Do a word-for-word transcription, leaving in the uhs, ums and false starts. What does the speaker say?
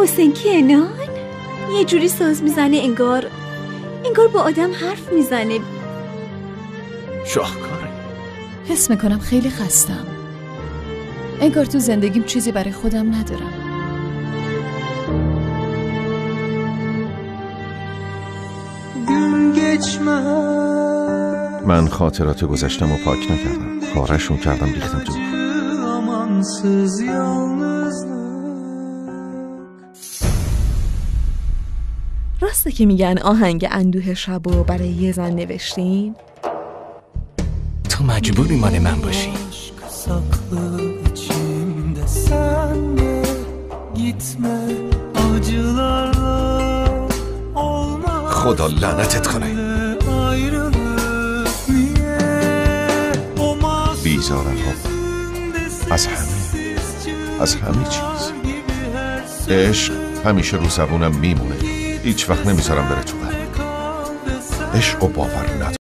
حسین کنان یه جوری ساز میزنه انگار انگار با آدم حرف میزنه. شاهکاره. حس میکنم خیلی خستم، انگار تو زندگیم چیزی برای خودم ندارم. من خاطرات گذشتم و پاک نکردم، پاره‌شون کردم ریختم تو. راسته که میگن آهنگ اندوه شبو برای یه زن نوشتین؟ تو مجبوری مال من باشی. خدا لعنتت کنه. بیزارم از همه از همه چیز. عشق همیشه رو زبونم میمونه، هیچ وقت نمیذارم بره تو قلب. عشق و باور ندارم.